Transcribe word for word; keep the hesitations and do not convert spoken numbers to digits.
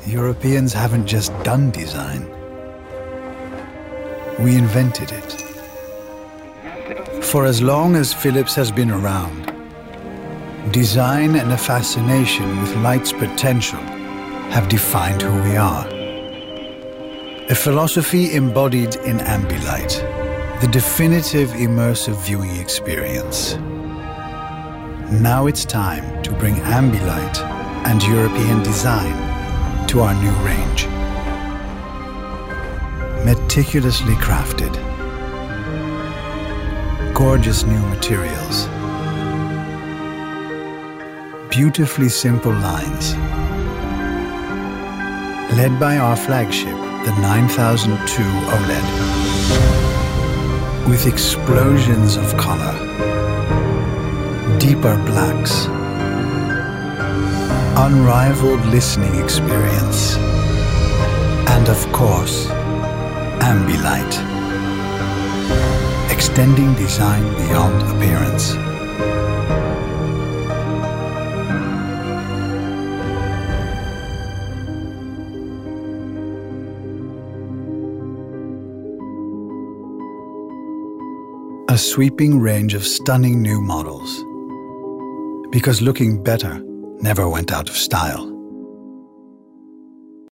Europeans haven't just done design. We invented it. For as long as Philips has been around, design and a fascination with light's potential have defined who we are. A philosophy embodied in Ambilight, the definitive immersive viewing experience. Now it's time to bring Ambilight and European design to our new range. Meticulously crafted, gorgeous new materials, beautifully simple lines, led by our flagship, the nine thousand two OLED, with explosions of color, deeper blacks, unrivaled listening experience, and of course, Ambilight, extending design beyond appearance. A sweeping range of stunning new models, because looking better never went out of style.